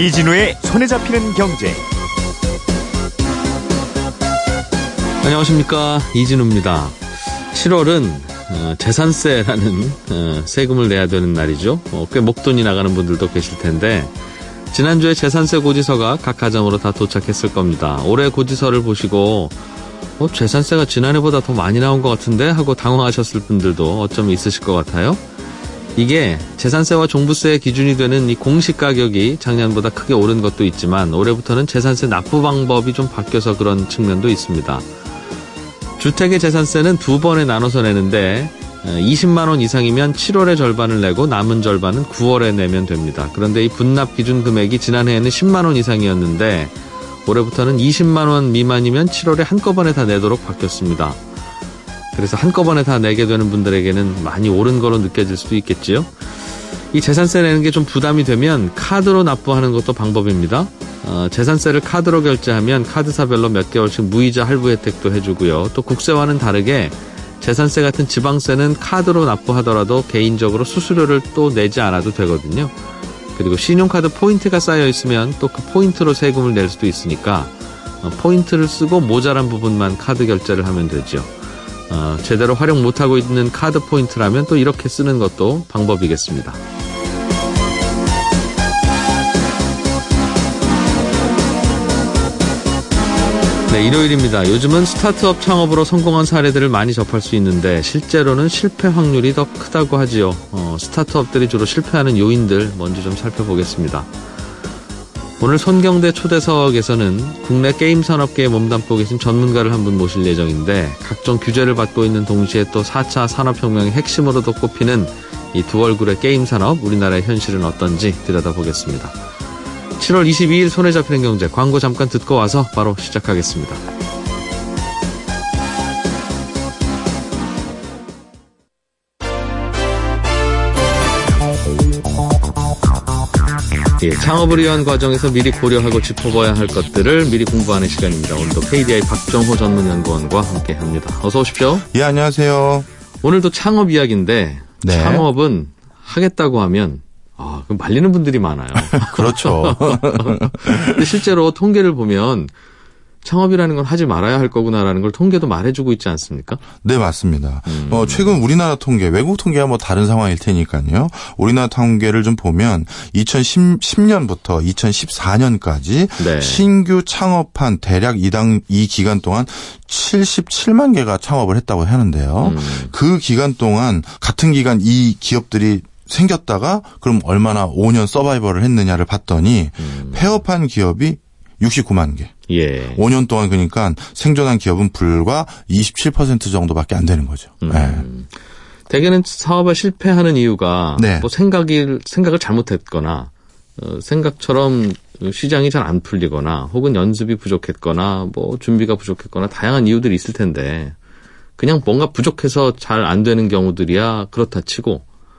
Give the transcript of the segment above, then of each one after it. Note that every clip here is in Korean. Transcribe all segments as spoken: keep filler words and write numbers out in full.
이진우의 손에 잡히는 경제. 안녕하십니까, 이진우입니다. 칠월은 어, 재산세라는 어, 세금을 내야 되는 날이죠. 어, 꽤 목돈이 나가는 분들도 계실 텐데 지난주에 재산세 고지서가 각 가정으로 다 도착했을 겁니다. 올해 고지서를 보시고 어, 재산세가 지난해보다 더 많이 나온 것 같은데 하고 당황하셨을 분들도 어쩜 있으실 것 같아요. 이게 재산세와 종부세의 기준이 되는 이 공시 가격이 작년보다 크게 오른 것도 있지만 올해부터는 재산세 납부 방법이 좀 바뀌어서 그런 측면도 있습니다. 주택의 재산세는 두 번에 나눠서 내는데 이십만 원 이상이면 칠월에 절반을 내고 남은 절반은 구월에 내면 됩니다. 그런데 이 분납 기준 금액이 지난해에는 십만 원 이상이었는데 올해부터는 이십만 원 미만이면 칠월에 한꺼번에 다 내도록 바뀌었습니다. 그래서 한꺼번에 다 내게 되는 분들에게는 많이 오른 거로 느껴질 수도 있겠지요. 이 재산세 내는 게 좀 부담이 되면 카드로 납부하는 것도 방법입니다. 어, 재산세를 카드로 결제하면 카드사별로 몇 개월씩 무이자 할부 혜택도 해주고요. 또 국세와는 다르게 재산세 같은 지방세는 카드로 납부하더라도 개인적으로 수수료를 또 내지 않아도 되거든요. 그리고 신용카드 포인트가 쌓여 있으면 또 그 포인트로 세금을 낼 수도 있으니까 어, 포인트를 쓰고 모자란 부분만 카드 결제를 하면 되죠. 어, 제대로 활용 못하고 있는 카드 포인트라면 또 이렇게 쓰는 것도 방법이겠습니다. 네, 일요일입니다. 요즘은 스타트업 창업으로 성공한 사례들을 많이 접할 수 있는데 실제로는 실패 확률이 더 크다고 하지요. 어, 스타트업들이 주로 실패하는 요인들 먼저 좀 살펴보겠습니다. 오늘 손경대 초대석에서는 국내 게임 산업계에 몸담고 계신 전문가를 한 분 모실 예정인데 각종 규제를 받고 있는 동시에 또 사 차 산업혁명의 핵심으로도 꼽히는 이 두 얼굴의 게임 산업, 우리나라의 현실은 어떤지 들여다보겠습니다. 칠월 이십이일 손에 잡히는 경제, 광고 잠깐 듣고 와서 바로 시작하겠습니다. 예, 창업을 위한 과정에서 미리 고려하고 짚어봐야 할 것들을 미리 공부하는 시간입니다. 오늘도 케이디아이 박정호 전문연구원과 함께합니다. 어서 오십시오. 예, 안녕하세요. 오늘도 창업 이야기인데 네. 창업은 하겠다고 하면 아, 그럼 말리는 분들이 많아요. 그렇죠. 근데 실제로 통계를 보면 창업이라는 건 하지 말아야 할 거구나라는 걸 통계도 말해주고 있지 않습니까? 네, 맞습니다. 음. 어, 최근 우리나라 통계, 외국 통계와 뭐 다른 상황일 테니까요. 우리나라 통계를 좀 보면 이천십 년부터 이천십사 년까지 네. 신규 창업한 대략 이당 이 기간 동안 칠십칠만 개가 창업을 했다고 하는데요. 음. 그 기간 동안 같은 기간 이 기업들이 생겼다가 그럼 얼마나 오 년 서바이벌을 했느냐를 봤더니 음. 폐업한 기업이 육십구만 개. 예. 오 년 동안 그러니까 생존한 기업은 불과 이십칠 퍼센트 정도밖에 안 되는 거죠. 음. 네. 대개는 사업에 실패하는 이유가 네. 뭐 생각을 생각을 잘못했거나 어, 생각처럼 시장이 잘 안 풀리거나 혹은 연습이 부족했거나 뭐 준비가 부족했거나 다양한 이유들이 있을 텐데 그냥 뭔가 부족해서 잘 안 되는 경우들이야 그렇다 치고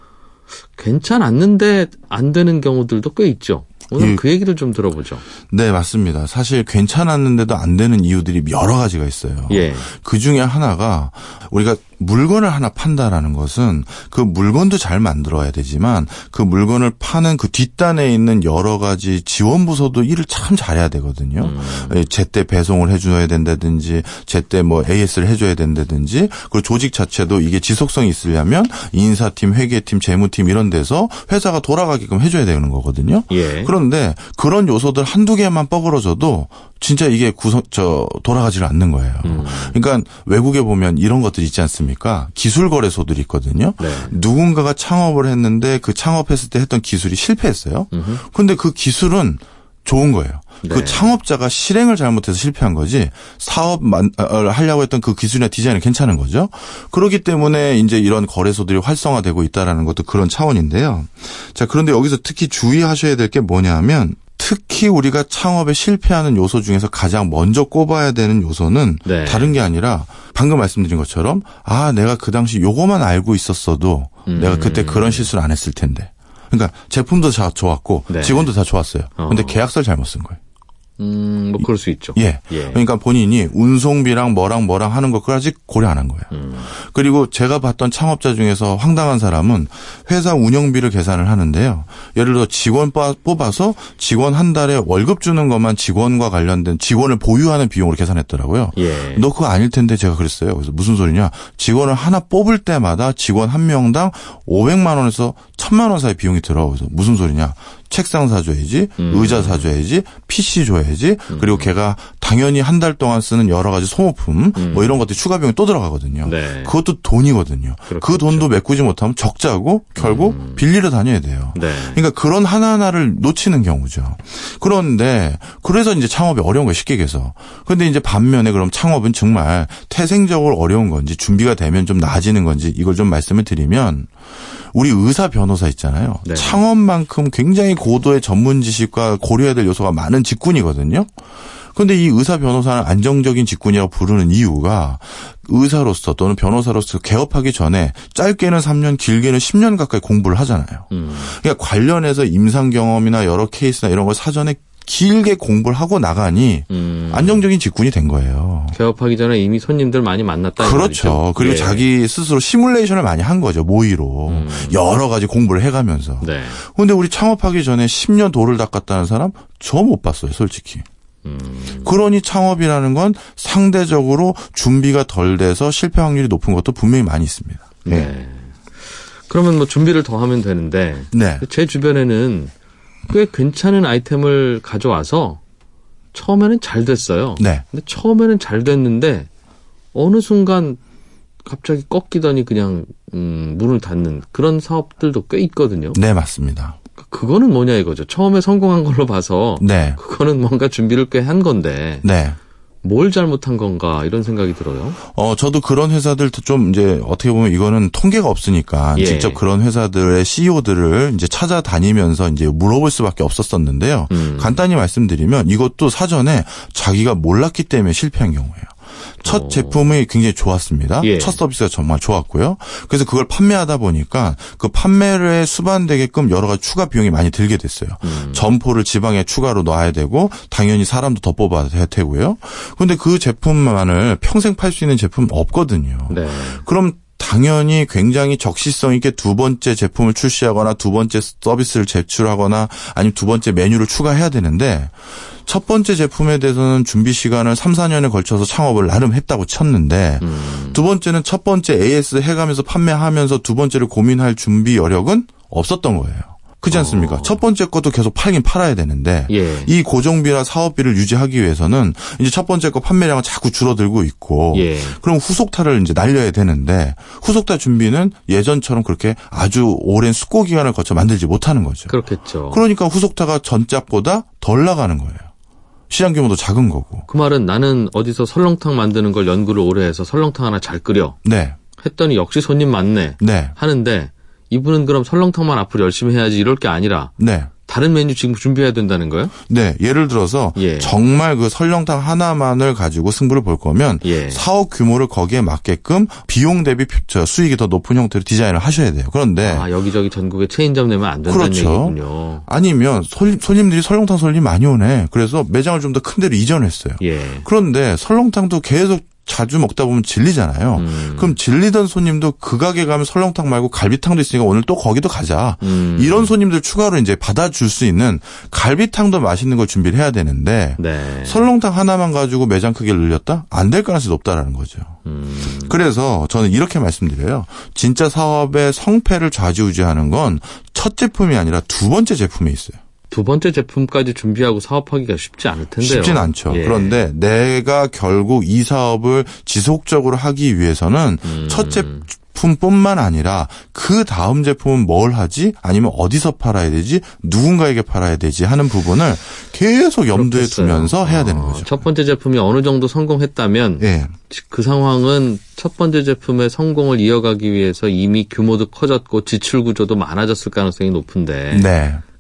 괜찮았는데 안 되는 경우들도 꽤 있죠. 오늘 예. 그 얘기를 좀 들어보죠. 네, 맞습니다. 사실 괜찮았는데도 안 되는 이유들이 여러 가지가 있어요. 예. 그 중에 하나가 우리가 물건을 하나 판다라는 것은 그 물건도 잘 만들어야 되지만 그 물건을 파는 그 뒷단에 있는 여러 가지 지원 부서도 일을 참 잘해야 되거든요. 음. 제때 배송을 해줘야 된다든지 제때 뭐 에이에스를 해줘야 된다든지 그리고 조직 자체도 이게 지속성이 있으려면 인사팀, 회계팀, 재무팀 이런 데서 회사가 돌아가게끔 해줘야 되는 거거든요. 예. 그런데 그런 요소들 한두 개만 뻐그러져도 진짜 이게 구성, 저, 돌아가지를 않는 거예요. 음. 그러니까 외국에 보면 이런 것들 있지 않습니까? 기술 거래소들이 있거든요. 네. 누군가가 창업을 했는데 그 창업했을 때 했던 기술이 실패했어요. 그런데 그 기술은 좋은 거예요. 네. 그 창업자가 실행을 잘못해서 실패한 거지 사업을 하려고 했던 그 기술이나 디자인은 괜찮은 거죠. 그렇기 때문에 이제 이런 거래소들이 활성화되고 있다라는 것도 그런 차원인데요. 자, 그런데 여기서 특히 주의하셔야 될 게 뭐냐면 특히 우리가 창업에 실패하는 요소 중에서 가장 먼저 꼽아야 되는 요소는 네. 다른 게 아니라 방금 말씀드린 것처럼 아, 내가 그 당시 요거만 알고 있었어도 음. 내가 그때 그런 실수를 안 했을 텐데. 그러니까 제품도 다 좋았고 네. 직원도 다 좋았어요. 그런데 어. 계약서를 잘못 쓴 거예요. 음, 뭐 그럴 수 있죠. 예. 예. 그러니까 본인이 운송비랑 뭐랑 뭐랑 하는 것까지 고려 안 한 거예요. 음. 그리고 제가 봤던 창업자 중에서 황당한 사람은 회사 운영비를 계산을 하는데요. 예를 들어 직원 뽑아서 직원 한 달에 월급 주는 것만 직원과 관련된 직원을 보유하는 비용으로 계산했더라고요. 예. 너 그거 아닐 텐데 제가 그랬어요. 그래서 무슨 소리냐. 직원을 하나 뽑을 때마다 직원 한 명당 오백만 원에서 천만 원 사이 비용이 들어. 그래서 무슨 소리냐. 책상 사줘야지, 음. 의자 사줘야지, 피씨 줘야지, 음. 그리고 걔가 당연히 한 달 동안 쓰는 여러 가지 소모품, 음. 뭐 이런 것들이 추가 비용이 또 들어가거든요. 네. 그것도 돈이거든요. 그렇겠죠. 그 돈도 메꾸지 못하면 적자고 결국 음. 빌리러 다녀야 돼요. 네. 그러니까 그런 하나하나를 놓치는 경우죠. 그런데 그래서 이제 창업이 어려운 거예요. 쉽게 얘기해서. 그런데 이제 반면에 그럼 창업은 정말 태생적으로 어려운 건지 준비가 되면 좀 나아지는 건지 이걸 좀 말씀을 드리면 우리 의사 변호사 있잖아요. 네. 창업만큼 굉장히 고도의 전문 지식과 고려해야 될 요소가 많은 직군이거든요. 그런데 이 의사 변호사는 안정적인 직군이라고 부르는 이유가 의사로서 또는 변호사로서 개업하기 전에 짧게는 삼 년 길게는 십 년 가까이 공부를 하잖아요. 음. 그러니까 관련해서 임상 경험이나 여러 케이스나 이런 걸 사전에 길게 공부를 하고 나가니 음. 안정적인 직군이 된 거예요. 개업하기 전에 이미 손님들 많이 만났다. 그렇죠. 말이죠. 그리고 예. 자기 스스로 시뮬레이션을 많이 한 거죠. 모의로. 음. 여러 가지 공부를 해가면서. 네. 그런데 우리 창업하기 전에 십 년 도를 닦았다는 사람 저 못 봤어요. 솔직히. 음. 그러니 창업이라는 건 상대적으로 준비가 덜 돼서 실패 확률이 높은 것도 분명히 많이 있습니다. 네. 네. 그러면 뭐 준비를 더 하면 되는데 네. 제 주변에는 꽤 괜찮은 아이템을 가져와서 처음에는 잘 됐어요. 네. 근데 처음에는 잘 됐는데 어느 순간 갑자기 꺾이더니 그냥 음, 문을 닫는 그런 사업들도 꽤 있거든요. 네, 맞습니다. 그거는 뭐냐 이거죠. 처음에 성공한 걸로 봐서 네. 그거는 뭔가 준비를 꽤 한 건데 네. 뭘 잘못한 건가 이런 생각이 들어요. 어, 저도 그런 회사들 좀 이제 어떻게 보면 이거는 통계가 없으니까 예. 직접 그런 회사들의 씨이오들을 이제 찾아다니면서 이제 물어볼 수밖에 없었었는데요. 음. 간단히 말씀드리면 이것도 사전에 자기가 몰랐기 때문에 실패한 경우예요. 첫 오. 제품이 굉장히 좋았습니다. 예. 첫 서비스가 정말 좋았고요. 그래서 그걸 판매하다 보니까 그 판매를 수반되게끔 여러 가지 추가 비용이 많이 들게 됐어요. 음. 점포를 지방에 추가로 놔야 되고 당연히 사람도 더 뽑아야 되고요. 그런데 그 제품만을 평생 팔 수 있는 제품은 없거든요. 네. 그럼 당연히 굉장히 적시성 있게 두 번째 제품을 출시하거나 두 번째 서비스를 제출하거나 아니면 두 번째 메뉴를 추가해야 되는데 첫 번째 제품에 대해서는 준비 시간을 삼, 사 년에 걸쳐서 창업을 나름 했다고 쳤는데 음. 두 번째는 첫 번째 에이에스 해가면서 판매하면서 두 번째를 고민할 준비 여력은 없었던 거예요. 그렇지 않습니까? 어. 첫 번째 것도 계속 팔긴 팔아야 되는데 예. 이 고정비나 사업비를 유지하기 위해서는 이제 첫 번째 거 판매량은 자꾸 줄어들고 있고 예. 그럼 후속타를 이제 날려야 되는데 후속타 준비는 예전처럼 그렇게 아주 오랜 숙고 기간을 거쳐 만들지 못하는 거죠. 그렇겠죠. 그러니까 후속타가 전작보다 덜 나가는 거예요. 시장 규모도 작은 거고. 그 말은 나는 어디서 설렁탕 만드는 걸 연구를 오래 해서 설렁탕 하나 잘 끓여. 네. 했더니 역시 손님 많네. 네. 하는데 이분은 그럼 설렁탕만 앞으로 열심히 해야지 이럴 게 아니라 네. 다른 메뉴 지금 준비해야 된다는 거예요? 네. 예를 들어서 예. 정말 그 설렁탕 하나만을 가지고 승부를 볼 거면 예. 사업 규모를 거기에 맞게끔 비용 대비 수익이 더 높은 형태로 디자인을 하셔야 돼요. 그런데 아, 여기저기 전국에 체인점 내면 안 된다는 그렇죠. 얘기군요. 아니면 손, 손님들이 설렁탕 손님 많이 오네. 그래서 매장을 좀 더 큰 데로 이전했어요. 예. 그런데 설렁탕도 계속 자주 먹다 보면 질리잖아요. 음. 그럼 질리던 손님도 그 가게 가면 설렁탕 말고 갈비탕도 있으니까 오늘 또 거기도 가자. 음. 이런 손님들 추가로 이제 받아줄 수 있는 갈비탕도 맛있는 걸 준비를 해야 되는데 네. 설렁탕 하나만 가지고 매장 크기를 늘렸다? 안 될 가능성이 높다라는 거죠. 음. 그래서 저는 이렇게 말씀드려요. 진짜 사업의 성패를 좌지우지하는 건 첫 제품이 아니라 두 번째 제품에 있어요. 두 번째 제품까지 준비하고 사업하기가 쉽지 않을 텐데요. 쉽진 않죠. 예. 그런데 내가 결국 이 사업을 지속적으로 하기 위해서는 음. 첫 제품뿐만 아니라 그 다음 제품은 뭘 하지? 아니면 어디서 팔아야 되지? 누군가에게 팔아야 되지? 하는 부분을 계속 염두에 그렇겠어요. 두면서 해야 되는 어, 거죠. 첫 번째 제품이 어느 정도 성공했다면 예. 그 상황은 첫 번째 제품의 성공을 이어가기 위해서 이미 규모도 커졌고 지출 구조도 많아졌을 가능성이 높은데 네.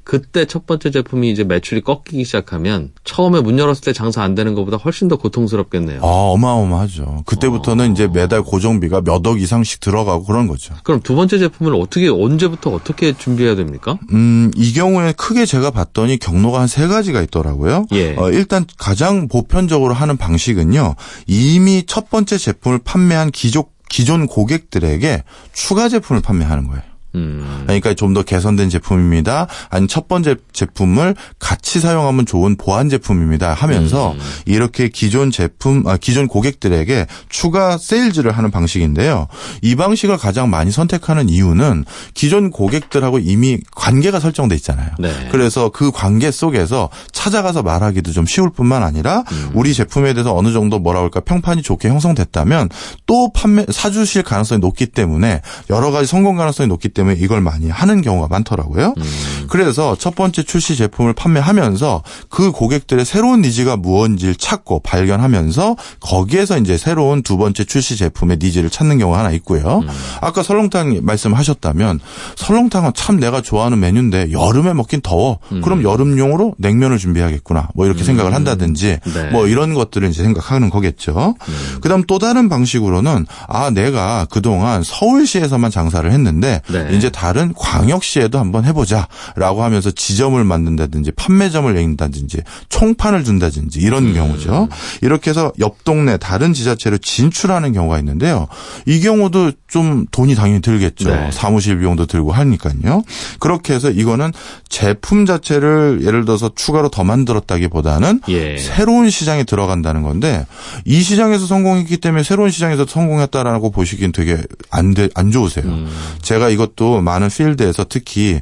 그때 첫 번째 제품이 이제 매출이 꺾이기 시작하면 처음에 문 열었을 때 장사 안 되는 것보다 훨씬 더 고통스럽겠네요. 아, 어마어마하죠. 그때부터는 어. 이제 매달 고정비가 몇 억 이상씩 들어가고 그런 거죠. 그럼 두 번째 제품을 어떻게 언제부터 어떻게 준비해야 됩니까? 음, 이 경우에 크게 제가 봤더니 경로가 한 세 가지가 있더라고요. 예. 어, 일단 가장 보편적으로 하는 방식은요. 이미 첫 번째 제품을 판매한 기존 기존 고객들에게 추가 제품을 판매하는 거예요. 음. 그러니까 좀 더 개선된 제품입니다. 아니 첫 번째 제품을 같이 사용하면 좋은 보완 제품입니다 하면서 음. 이렇게 기존 제품, 아, 기존 고객들에게 추가 세일즈를 하는 방식인데요. 이 방식을 가장 많이 선택하는 이유는 기존 고객들하고 이미 관계가 설정돼 있잖아요. 네. 그래서 그 관계 속에서 찾아가서 말하기도 좀 쉬울 뿐만 아니라 음. 우리 제품에 대해서 어느 정도 뭐라 그럴까 평판이 좋게 형성됐다면 또 판매 사주실 가능성이 높기 때문에 여러 가지 성공 가능성이 높기 때문에 이걸 많이 하는 경우가 많더라고요. 음. 그래서 첫 번째 출시 제품을 판매하면서 그 고객들의 새로운 니즈가 무엇인지를 찾고 발견하면서 거기에서 이제 새로운 두 번째 출시 제품의 니즈를 찾는 경우가 하나 있고요. 음. 아까 설렁탕 말씀하셨다면 설렁탕은 참 내가 좋아하는 메뉴인데 여름에 먹긴 더워. 음. 그럼 여름용으로 냉면을 준비하겠구나. 뭐 이렇게 음. 생각을 한다든지 네. 뭐 이런 것들을 이제 생각하는 거겠죠. 음. 그다음 또 다른 방식으로는 아 내가 그동안 서울시에서만 장사를 했는데 네. 이제 다른 광역시에도 한번 해보자라고 하면서 지점을 만든다든지 판매점을 내린다든지 총판을 둔다든지 이런 음. 경우죠. 이렇게 해서 옆 동네 다른 지자체로 진출하는 경우가 있는데요. 이 경우도 좀 돈이 당연히 들겠죠. 네. 사무실 비용도 들고 하니까요. 그렇게 해서 이거는 제품 자체를 예를 들어서 추가로 더 만들었다기보다는 예. 새로운 시장에 들어간다는 건데 이 시장에서 성공했기 때문에 새로운 시장에서 성공했다라고 보시기엔 되게 안, 돼, 안 좋으세요. 음. 제가 이것도 많은 필드에서 특히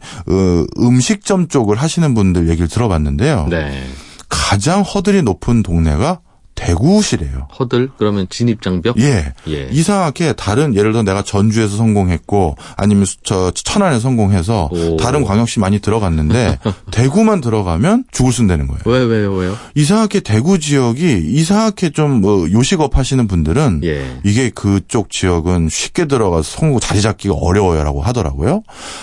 음식점 쪽을 하시는 분들 얘기를 들어봤는데요. 네. 가장 허들이 높은 동네가 대구시래요. 허들? 그러면 진입장벽? 예. 예. 이상하게 다른 예를 들어 내가 전주에서 성공했고 아니면 저 천안에 성공해서 오. 다른 광역시 많이 들어갔는데 대구만 들어가면 죽을 순다는 거예요. 왜 왜요 왜요? 이상하게 대구 지역이 이상하게 좀 뭐 요식업 하시는 분들은 예. 이게 그쪽 지역은 쉽게 들어가서 성공 자리 잡기가 어려워요라고 하더라고요.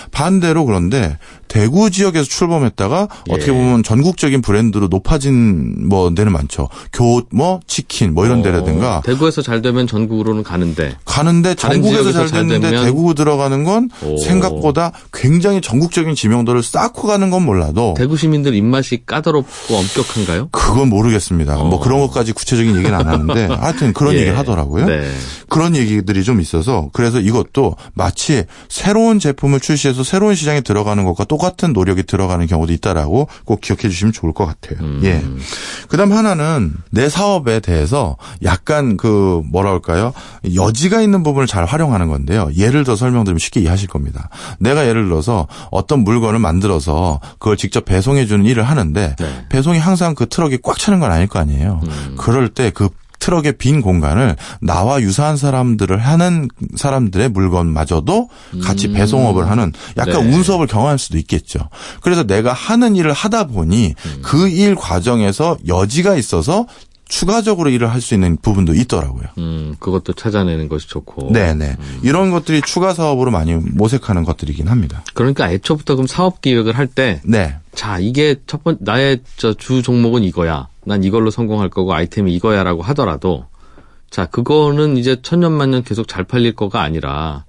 반대로 그런데 대구 지역에서 출범했다가 예. 어떻게 보면 전국적인 브랜드로 높아진 뭐 데는 많죠. 교 뭐 치킨 뭐 이런 어, 데라든가. 대구에서 잘 되면 전국으로는 가는데. 가는데 전국에서 잘 됐는데 잘 대구 들어가는 건 오. 생각보다 굉장히 전국적인 지명도를 쌓고 가는 건 몰라도. 대구 시민들 입맛이 까다롭고 엄격한가요? 그건 모르겠습니다. 어. 뭐 그런 것까지 구체적인 얘기는 안 하는데 하여튼 그런 예. 얘기를 하더라고요. 네. 그런 얘기들이 좀 있어서 그래서 이것도 마치 새로운 제품을 출시해서 새로운 시장에 들어가는 것과 똑같은 노력이 들어가는 경우도 있다라고 꼭 기억해 주시면 좋을 것 같아요. 음. 예. 그다음 하나는 내 사업에 대해서 약간 그 뭐라 할까요? 여지가 있는 부분을 잘 활용하는 건데요. 예를 들어 설명드리면 쉽게 이해하실 겁니다. 내가 예를 들어서 어떤 물건을 만들어서 그걸 직접 배송해 주는 일을 하는데 네. 배송이 항상 그 트럭이 꽉 차는 건 아닐 거 아니에요. 음. 그럴 때 그 트럭의 빈 공간을 나와 유사한 사람들을 하는 사람들의 물건마저도 같이 음. 배송업을 하는 약간 네. 운수업을 경험할 수도 있겠죠. 그래서 내가 하는 일을 하다 보니 음. 그 일 과정에서 여지가 있어서 추가적으로 일을 할 수 있는 부분도 있더라고요. 음, 그것도 찾아내는 것이 좋고. 네네. 음. 이런 것들이 추가 사업으로 많이 모색하는 것들이긴 합니다. 그러니까 애초부터 그럼 사업 기획을 할 때. 네. 자, 이게 첫 번, 나의 저 주 종목은 이거야. 난 이걸로 성공할 거고 아이템이 이거야라고 하더라도. 자, 그거는 이제 천년만년 계속 잘 팔릴 거가 아니라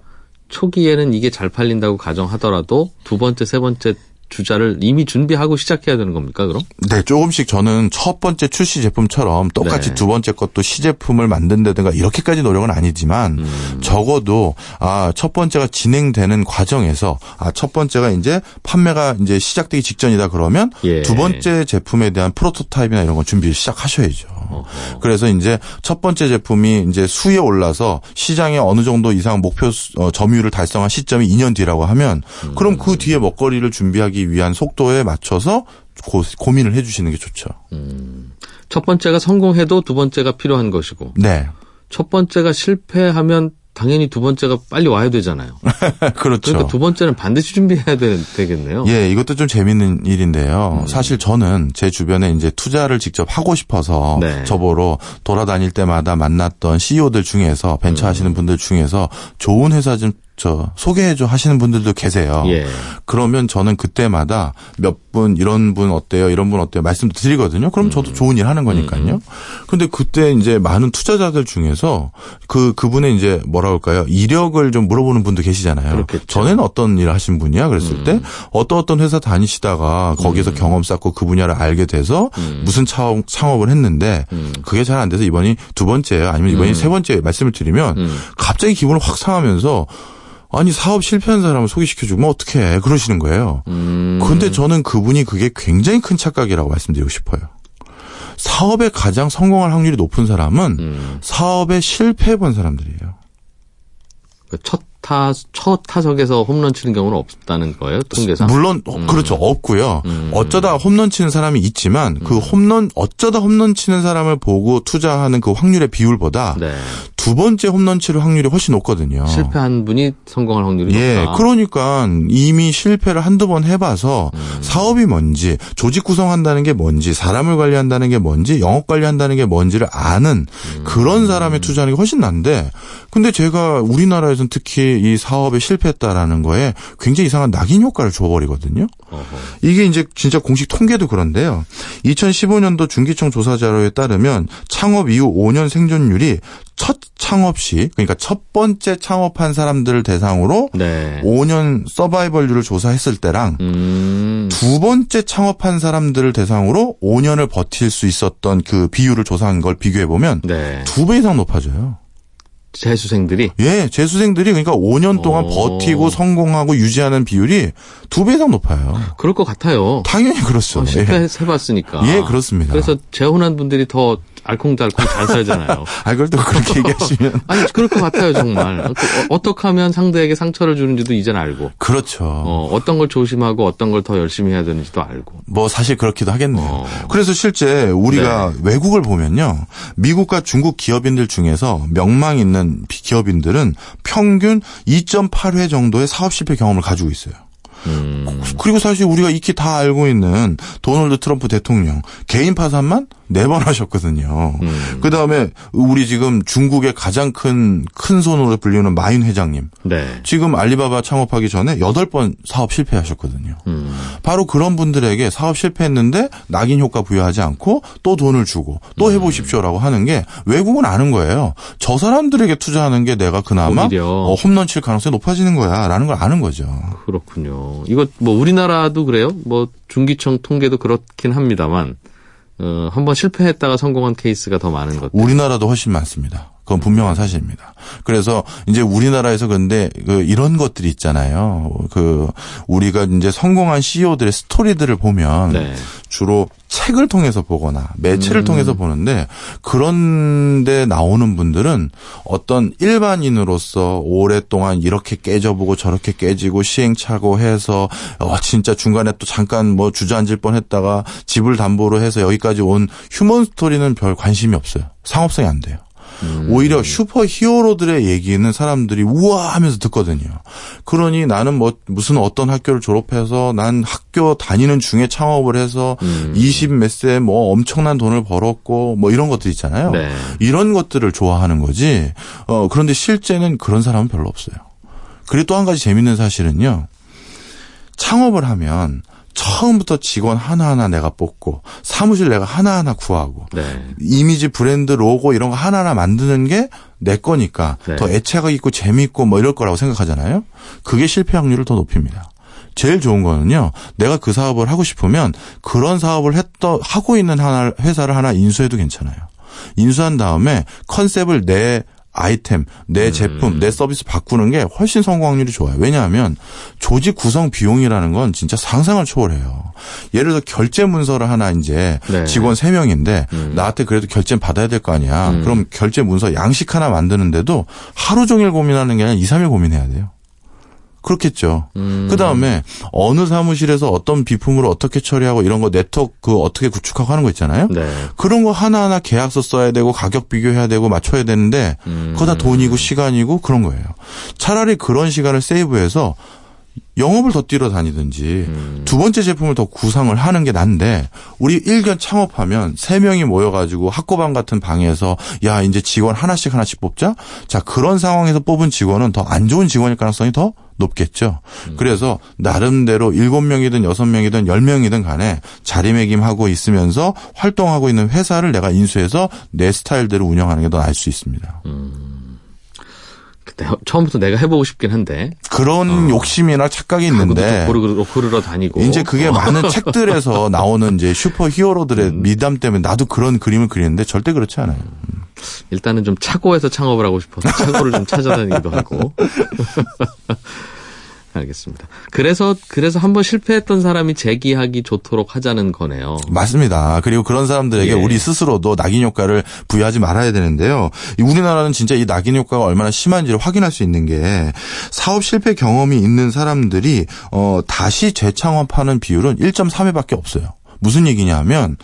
초기에는 이게 잘 팔린다고 가정하더라도 두 번째, 세 번째 주자를 이미 준비하고 시작해야 되는 겁니까, 그럼? 네, 조금씩 저는 첫 번째 출시 제품처럼 똑같이 네. 두 번째 것도 시제품을 만든다든가 이렇게까지 노력은 아니지만 음. 적어도 아, 첫 번째가 진행되는 과정에서 아, 첫 번째가 이제 판매가 이제 시작되기 직전이다 그러면 예. 두 번째 제품에 대한 프로토타입이나 이런 건 준비를 시작하셔야죠. 어허. 그래서 이제 첫 번째 제품이 이제 수위에 올라서 시장에 어느 정도 이상 목표 점유율을 달성한 시점이 이 년 뒤라고 하면 음. 그럼 그 뒤에 먹거리를 준비하기 위한 속도에 맞춰서 고, 고민을 해 주시는 게 좋죠. 음. 첫 번째가 성공해도 두 번째가 필요한 것이고. 네. 첫 번째가 실패하면 당연히 두 번째가 빨리 와야 되잖아요. 그렇죠. 그러니까 두 번째는 반드시 준비해야 되, 되겠네요. 예, 이것도 좀 재밌는 일인데요. 음. 사실 저는 제 주변에 이제 투자를 직접 하고 싶어서 네. 저보러 돌아다닐 때마다 만났던 씨이오들 중에서 벤처 음. 하시는 분들 중에서 좋은 회사 좀 저 소개해줘 하시는 분들도 계세요. 예. 그러면 저는 그때마다 몇 분 이런 분 어때요? 이런 분 어때요? 말씀도 드리거든요. 그럼 저도 음. 좋은 일 하는 거니까요. 근데 그때 이제 많은 투자자들 중에서 그 그분의 이제 뭐라 할까요? 이력을 좀 물어보는 분도 계시잖아요. 그렇겠죠. 전에는 어떤 일을 하신 분이야? 그랬을 음. 때 어떤 어떤 회사 다니시다가 거기서 음. 경험 쌓고 그 분야를 알게 돼서 음. 무슨 창업, 창업을 했는데 음. 그게 잘 안 돼서 이번이 두 번째예요. 아니면 이번이 음. 세 번째 말씀을 드리면 음. 갑자기 기분을 확 상하면서 아니 사업 실패한 사람을 소개시켜주면 어떡해 그러시는 거예요. 음. 그런데 저는 그분이 그게 굉장히 큰 착각이라고 말씀드리고 싶어요. 사업에 가장 성공할 확률이 높은 사람은 음. 사업에 실패해본 사람들이에요. 첫 타, 첫 타석에서 홈런 치는 경우는 없다는 거예요? 통계상? 물론 음. 그렇죠. 없고요. 음. 어쩌다 홈런 치는 사람이 있지만 그 홈런 어쩌다 홈런 치는 사람을 보고 투자하는 그 확률의 비율보다 네. 두 번째 홈런 칠 확률이 훨씬 높거든요. 실패한 분이 성공할 확률이 예, 높다. 그러니까 이미 실패를 한두 번 해봐서 음. 사업이 뭔지, 조직 구성한다는 게 뭔지, 사람을 관리한다는 게 뭔지, 영업 관리한다는 게 뭔지를 아는 음. 그런 사람에 투자하는 게 훨씬 난데, 근데 제가 우리나라에서는 특히 이 사업에 실패했다라는 거에 굉장히 이상한 낙인 효과를 줘버리거든요. 어허. 이게 이제 진짜 공식 통계도 그런데요. 이천십오 년도 중기청 조사 자료에 따르면 창업 이후 오 년 생존율이 첫 창업 시, 그러니까 첫 번째 창업한 사람들을 대상으로 네. 오 년 서바이벌률을 조사했을 때랑 음. 두 번째 창업한 사람들을 대상으로 오 년을 버틸 수 있었던 그 비율을 조사한 걸 비교해보면 네. 두 배 이상 높아져요. 재수생들이? 예, 재수생들이 그러니까 오 년 동안 오. 버티고 성공하고 유지하는 비율이 두 배 이상 높아요. 그럴 것 같아요. 당연히 그렇죠. 어, 예. 실패해봤으니까. 예, 그렇습니다. 그래서 재혼한 분들이 더 알콩달콩 잘 살잖아요. 아, 그걸 또 그렇게 얘기하시면. 아니, 그럴 것 같아요, 정말. 어, 어떻게 하면 상대에게 상처를 주는지도 이제는 알고. 그렇죠. 어, 어떤 걸 조심하고 어떤 걸 더 열심히 해야 되는지도 알고. 뭐 사실 그렇기도 하겠네요. 어. 그래서 실제 우리가 네. 외국을 보면요. 미국과 중국 기업인들 중에서 명망 있는 기업인들은 평균 이 점 팔 회 정도의 사업 실패 경험을 가지고 있어요. 음. 그리고 사실 우리가 익히 다 알고 있는 도널드 트럼프 대통령 개인 파산만 네 번 하셨거든요. 음. 그다음에 우리 지금 중국의 가장 큰 큰 손으로 불리는 마인 회장님. 네. 지금 알리바바 창업하기 전에 여덟 번 사업 실패하셨거든요. 음. 바로 그런 분들에게 사업 실패했는데 낙인 효과 부여하지 않고 또 돈을 주고 또 해보십시오라고 하는 게 외국은 아는 거예요. 저 사람들에게 투자하는 게 내가 그나마 오히려. 어, 홈런 칠 가능성이 높아지는 거야라는 걸 아는 거죠. 그렇군요. 이거 뭐 우리나라도 그래요? 뭐 중기청 통계도 그렇긴 합니다만 어, 한번 실패했다가 성공한 케이스가 더 많은 것. 우리나라도 훨씬 많습니다. 그건 분명한 사실입니다. 그래서 이제 우리나라에서 근데 그 이런 것들이 있잖아요. 그 우리가 이제 성공한 씨이오들의 스토리들을 보면 네. 주로 책을 통해서 보거나 매체를 음. 통해서 보는데 그런데 나오는 분들은 어떤 일반인으로서 오랫동안 이렇게 깨져보고 저렇게 깨지고 시행착오 해서 어 진짜 중간에 또 잠깐 뭐 주저앉을 뻔했다가 집을 담보로 해서 여기까지 온 휴먼 스토리는 별 관심이 없어요. 상업성이 안 돼요. 음. 오히려 슈퍼 히어로들의 얘기는 사람들이 우와 하면서 듣거든요. 그러니 나는 뭐 무슨 어떤 학교를 졸업해서 난 학교 다니는 중에 창업을 해서 음. 이십 몇 세 뭐 엄청난 돈을 벌었고 뭐 이런 것들 있잖아요. 네. 이런 것들을 좋아하는 거지. 어 그런데 실제는 그런 사람은 별로 없어요. 그리고 또 한 가지 재밌는 사실은요. 창업을 하면 처음부터 직원 하나하나 내가 뽑고 사무실 내가 하나하나 구하고 네. 이미지 브랜드 로고 이런 거 하나하나 만드는 게 내 거니까 네. 더 애착이 있고 재미있고 뭐 이럴 거라고 생각하잖아요. 그게 실패 확률을 더 높입니다. 제일 좋은 거는요. 내가 그 사업을 하고 싶으면 그런 사업을 했던 하고 있는 하나 회사를 하나 인수해도 괜찮아요. 인수한 다음에 컨셉을 내 아이템, 내 제품, 음. 내 서비스 바꾸는 게 훨씬 성공 확률이 좋아요. 왜냐하면 조직 구성 비용이라는 건 진짜 상상을 초월해요. 예를 들어 결제 문서를 하나 이제 네. 직원 세 명인데 음. 나한테 그래도 결제 받아야 될 거 아니야. 음. 그럼 결제 문서 양식 하나 만드는데도 하루 종일 고민하는 게 아니라 이, 삼 일 고민해야 돼요. 그렇겠죠. 음. 그다음에 어느 사무실에서 어떤 비품으로 어떻게 처리하고 이런 거 네트워크 그 어떻게 구축하고 하는 거 있잖아요. 네. 그런 거 하나하나 계약서 써야 되고 가격 비교해야 되고 맞춰야 되는데 음. 그거 다 돈이고 시간이고 그런 거예요. 차라리 그런 시간을 세이브해서 영업을 더 뛰어다니든지 음. 두 번째 제품을 더 구상을 하는 게 난데 우리 일견 창업하면 세 명이 모여가지고 학고방 같은 방에서 야 이제 직원 하나씩 하나씩 뽑자. 자 그런 상황에서 뽑은 직원은 더 안 좋은 직원일 가능성이 더 높겠죠. 음. 그래서 나름대로 일곱 명이든 여섯 명이든 열 명이든 간에 자리매김하고 있으면서 활동하고 있는 회사를 내가 인수해서 내 스타일대로 운영하는 게 더 나을 수 있습니다. 음. 처음부터 내가 해보고 싶긴 한데 그런 어. 욕심이나 착각이 있는데 고르러, 고르러 다니고 이제 그게 어. 많은 책들에서 나오는 이제 슈퍼 히어로들의 음. 미담 때문에 나도 그런 그림을 그리는데 절대 그렇지 않아요. 음. 일단은 좀 착오해서 창업을 하고 싶어서 착오를 좀 찾아다니기도 하고. 알겠습니다. 그래서 그래서 한번 실패했던 사람이 재기하기 좋도록 하자는 거네요. 맞습니다. 그리고 그런 사람들에게 예. 우리 스스로도 낙인 효과를 부여하지 말아야 되는데요. 우리나라는 진짜 이 낙인 효과가 얼마나 심한지를 확인할 수 있는 게 사업 실패 경험이 있는 사람들이 어, 다시 재창업하는 비율은 일 점 삼 회밖에 없어요. 무슨 얘기냐면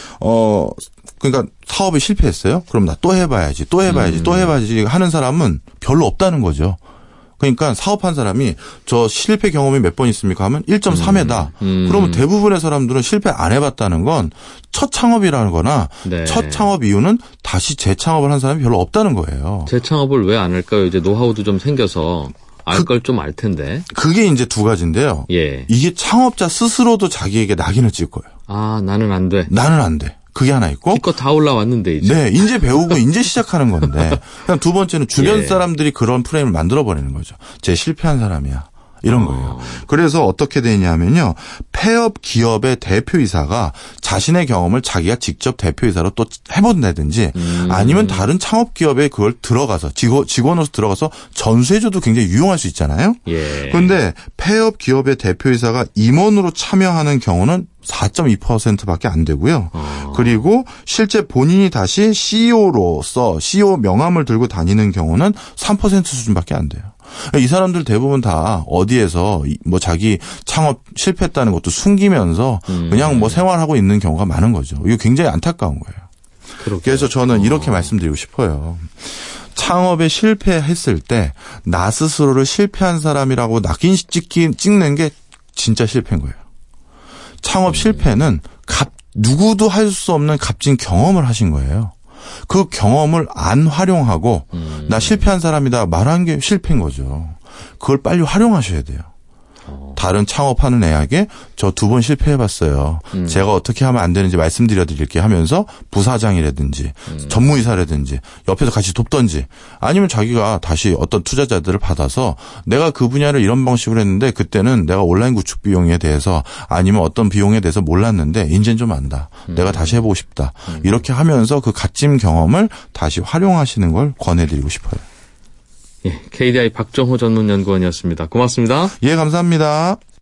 어 그러니까 사업이 실패했어요. 그럼 나 또 해봐야지, 또 해봐야지, 음. 또 해봐야지 하는 사람은 별로 없다는 거죠. 그러니까 사업한 사람이 저 실패 경험이 몇 번 있습니까 하면 일 점 삼 회다. 음. 음. 그러면 대부분의 사람들은 실패 안 해봤다는 건 첫 창업이라는 거나 네. 첫 창업 이유는 다시 재창업을 한 사람이 별로 없다는 거예요. 재창업을 왜 안 할까요? 이제 노하우도 좀 생겨서 알 걸 좀 알 텐데. 그게 이제 두 가지인데요. 예. 이게 창업자 스스로도 자기에게 낙인을 찍을 거예요. 아, 나는 안 돼. 나는 안 돼. 그게 하나 있고. 기껏 다 올라왔는데 이제. 네, 이제 배우고 이제 시작하는 건데. 그냥 두 번째는 주변 예. 사람들이 그런 프레임을 만들어 버리는 거죠. 쟤 실패한 사람이야. 이런 거예요. 그래서 어떻게 되냐면요. 폐업 기업의 대표이사가 자신의 경험을 자기가 직접 대표이사로 또 해본다든지 음. 아니면 다른 창업 기업에 그걸 들어가서 직원, 직원으로서 들어가서 전수해줘도 굉장히 유용할 수 있잖아요. 예. 그런데 폐업 기업의 대표이사가 임원으로 참여하는 경우는 사 점 이 퍼센트밖에 안 되고요. 어. 그리고 실제 본인이 다시 씨이오로서 씨이오 명함을 들고 다니는 경우는 삼 퍼센트 수준밖에 안 돼요. 이 사람들 대부분 다 어디에서 뭐 자기 창업 실패했다는 것도 숨기면서 음. 그냥 뭐 생활하고 있는 경우가 많은 거죠. 이거 굉장히 안타까운 거예요. 그렇구나. 그래서 저는 이렇게 어. 말씀드리고 싶어요. 창업에 실패했을 때 나 스스로를 실패한 사람이라고 낙인 찍기, 찍는 게 진짜 실패인 거예요. 창업 실패는 값, 누구도 할 수 없는 값진 경험을 하신 거예요. 그 경험을 안 활용하고 음. 나 실패한 사람이다 말한 게 실패인 거죠. 그걸 빨리 활용하셔야 돼요. 어. 다른 창업하는 애에게 저 두 번 실패해봤어요. 음. 제가 어떻게 하면 안 되는지 말씀드려 드릴게요 하면서 부사장이라든지 음. 전무이사라든지 옆에서 같이 돕던지 아니면 자기가 다시 어떤 투자자들을 받아서 내가 그 분야를 이런 방식으로 했는데 그때는 내가 온라인 구축 비용에 대해서 아니면 어떤 비용에 대해서 몰랐는데 이제는 좀 안다. 음. 내가 다시 해보고 싶다. 음. 이렇게 하면서 그 값진 경험을 다시 활용하시는 걸 권해드리고 싶어요. 예, 케이디아이 박정호 전문연구원이었습니다. 고맙습니다. 예, 감사합니다.